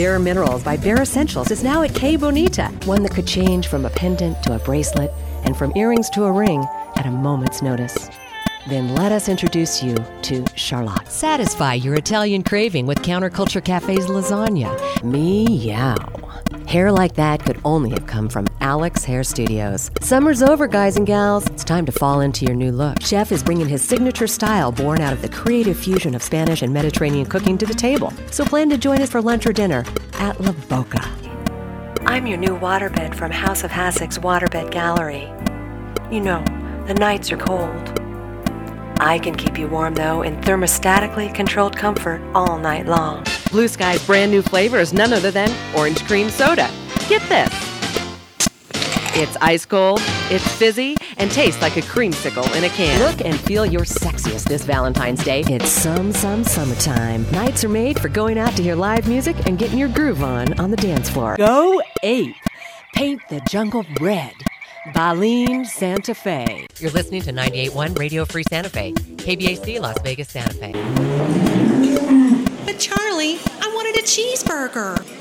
Bare Minerals by Bare Essentials is now at K Bonita. One that could change from a pendant to a bracelet and from earrings to a ring at a moment's notice. Then let us introduce you to Charlotte. Satisfy your Italian craving with Counterculture Cafe's lasagna. Meow. Hair like that could only have come from Alex Hair Studios. Summer's over, guys and gals. It's time to fall into your new look. Chef is bringing his signature style born out of the creative fusion of Spanish and Mediterranean cooking to the table. So plan to join us for lunch or dinner at La Boca. I'm your new waterbed from House of Hassick's Waterbed Gallery. You know, the nights are cold. I can keep you warm, though, in thermostatically controlled comfort all night long. Blue Sky's brand new flavor is none other than orange cream soda. Get this. It's ice cold, it's fizzy, and tastes like a creamsicle in a can. Look and feel your sexiest this Valentine's Day. It's some summertime. Nights are made for going out to hear live music and getting your groove on the dance floor. Go ape. Paint the jungle red. Baleen Santa Fe. You're listening to 98.1 Radio Free Santa Fe, KBAC Las Vegas, Santa Fe. But Charlie, I wanted a cheeseburger.